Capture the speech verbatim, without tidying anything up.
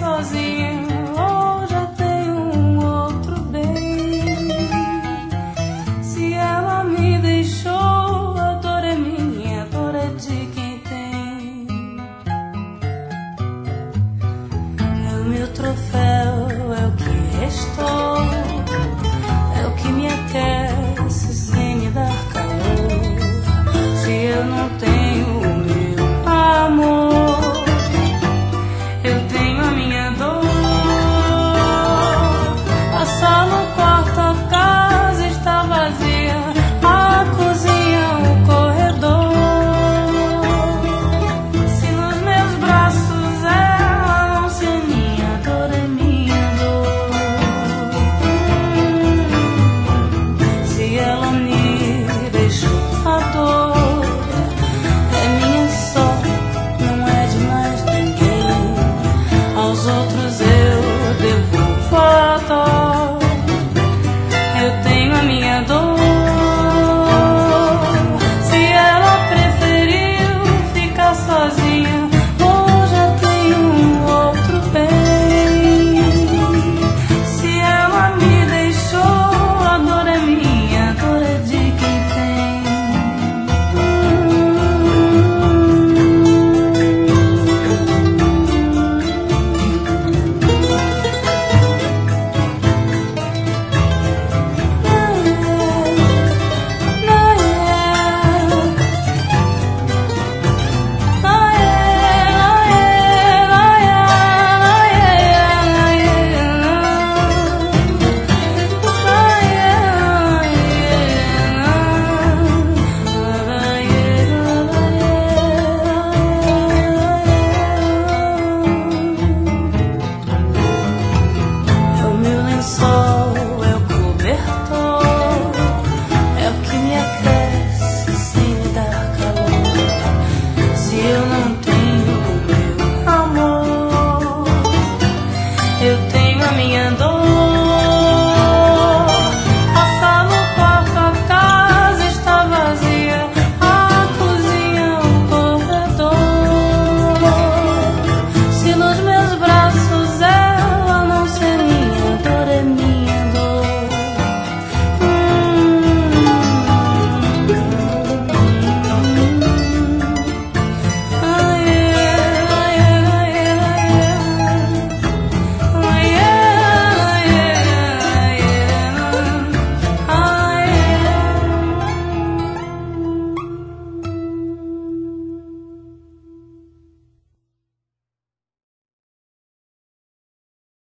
sozinha, ou já tenho um outro bem. Se ela me deixou, a dor é minha, a dor é de quem tem. É o meu troféu, é o que restou, é o que me aquece sem me dar calor. Se eu não tenho o meu amor, eu tenho a minha dor. A sala, o quarto, a casa está vazia, a cozinha, o corredor. Se nos meus braços ela não se aninha, a dor é minha dor. Se ela me deixou, a dor é minha só, não é de mais ninguém. Aos outros eu devolvo a dor.